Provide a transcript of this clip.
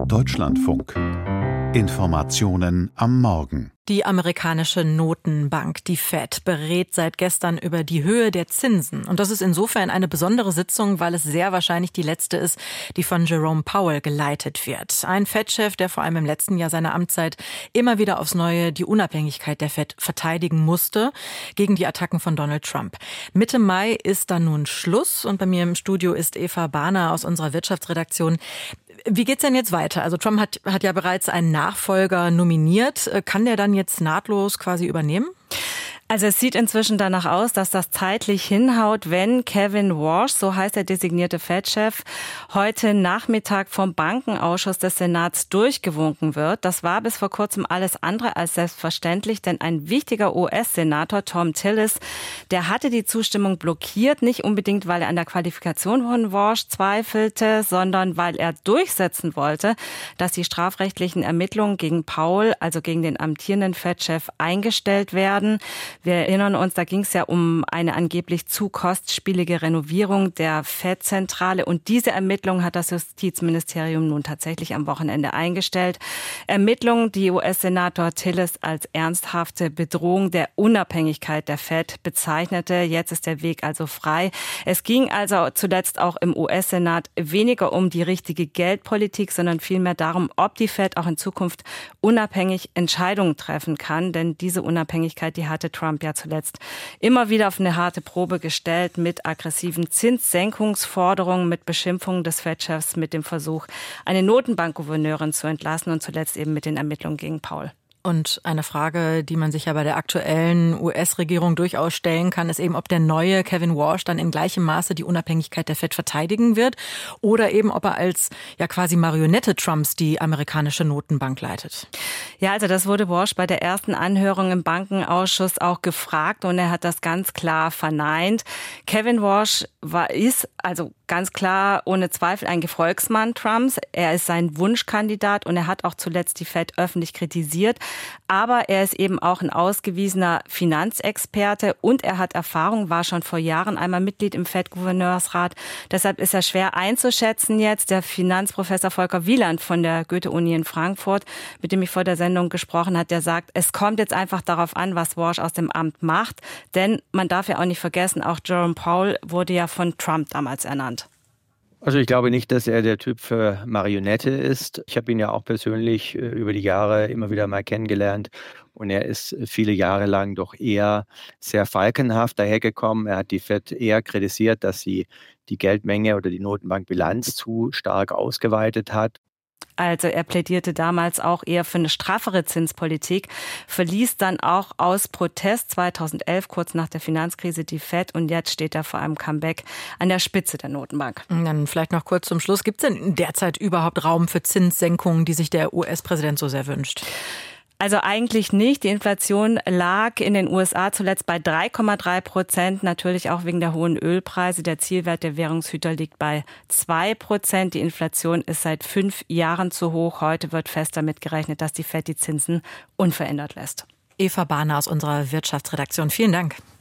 Deutschlandfunk. Informationen am Morgen. Die amerikanische Notenbank, die Fed, berät seit gestern über die Höhe der Zinsen. Und das ist insofern eine besondere Sitzung, weil es sehr wahrscheinlich die letzte ist, die von Jerome Powell geleitet wird. Ein Fed-Chef, der vor allem im letzten Jahr seiner Amtszeit immer wieder aufs Neue die Unabhängigkeit der Fed verteidigen musste gegen die Attacken von Donald Trump. Mitte Mai ist dann nun Schluss und bei mir im Studio ist Eva Barner aus unserer Wirtschaftsredaktion. Wie geht's denn jetzt weiter? Also Trump hat ja bereits einen Nachfolger nominiert. Kann der dann jetzt nahtlos quasi übernehmen? Also es sieht inzwischen danach aus, dass das zeitlich hinhaut, wenn Kevin Warsh, so heißt der designierte Fed-Chef, heute Nachmittag vom Bankenausschuss des Senats durchgewunken wird. Das war bis vor kurzem alles andere als selbstverständlich, denn ein wichtiger US-Senator, Thom Tillis, der hatte die Zustimmung blockiert, nicht unbedingt, weil er an der Qualifikation von Warsh zweifelte, sondern weil er durchsetzen wollte, dass die strafrechtlichen Ermittlungen gegen Powell, also gegen den amtierenden Fed-Chef, eingestellt werden. Wir erinnern uns, da ging es ja um eine angeblich zu kostspielige Renovierung der Fed-Zentrale. Und diese Ermittlung hat das Justizministerium nun tatsächlich am Wochenende eingestellt. Ermittlungen, die US-Senator Tillis als ernsthafte Bedrohung der Unabhängigkeit der Fed bezeichnete. Jetzt ist der Weg also frei. Es ging also zuletzt auch im US-Senat weniger um die richtige Geldpolitik, sondern vielmehr darum, ob die Fed auch in Zukunft unabhängig Entscheidungen treffen kann. Denn diese Unabhängigkeit, die hatte Trump ja zuletzt immer wieder auf eine harte Probe gestellt mit aggressiven Zinssenkungsforderungen, mit Beschimpfungen des Fed-Chefs, mit dem Versuch, eine Notenbankgouverneurin zu entlassen und zuletzt eben mit den Ermittlungen gegen Powell. Und eine Frage, die man sich ja bei der aktuellen US-Regierung durchaus stellen kann, ist eben, ob der neue Kevin Warsh dann in gleichem Maße die Unabhängigkeit der Fed verteidigen wird oder eben, ob er als ja quasi Marionette Trumps die amerikanische Notenbank leitet. Ja, also das wurde Warsh bei der ersten Anhörung im Bankenausschuss auch gefragt und er hat das ganz klar verneint. Kevin Warsh ist also ganz klar ohne Zweifel ein Gefolgsmann Trumps. Er ist sein Wunschkandidat und er hat auch zuletzt die Fed öffentlich kritisiert. Aber er ist eben auch ein ausgewiesener Finanzexperte und er hat Erfahrung, war schon vor Jahren einmal Mitglied im Fed-Gouverneursrat. Deshalb ist er schwer einzuschätzen jetzt. Der Finanzprofessor Volker Wieland von der Goethe-Uni in Frankfurt, mit dem ich vor der Sendung gesprochen habe, der sagt, es kommt jetzt einfach darauf an, was Warsh aus dem Amt macht. Denn man darf ja auch nicht vergessen, auch Jerome Powell wurde ja von Trump damals ernannt. Also ich glaube nicht, dass er der Typ für Marionette ist. Ich habe ihn ja auch persönlich über die Jahre immer wieder mal kennengelernt und er ist viele Jahre lang doch eher sehr falkenhaft dahergekommen. Er hat die Fed eher kritisiert, dass sie die Geldmenge oder die Notenbankbilanz zu stark ausgeweitet hat. Also er plädierte damals auch eher für eine straffere Zinspolitik, verließ dann auch aus Protest 2011, kurz nach der Finanzkrise, die Fed und jetzt steht er vor einem Comeback an der Spitze der Notenbank. Dann vielleicht noch kurz zum Schluss. Gibt es denn derzeit überhaupt Raum für Zinssenkungen, die sich der US-Präsident so sehr wünscht? Also eigentlich nicht. Die Inflation lag in den USA zuletzt bei 3,3%, natürlich auch wegen der hohen Ölpreise. Der Zielwert der Währungshüter liegt bei 2%. Die Inflation ist seit 5 Jahren zu hoch. Heute wird fest damit gerechnet, dass die Fed die Zinsen unverändert lässt. Eva Barner aus unserer Wirtschaftsredaktion. Vielen Dank.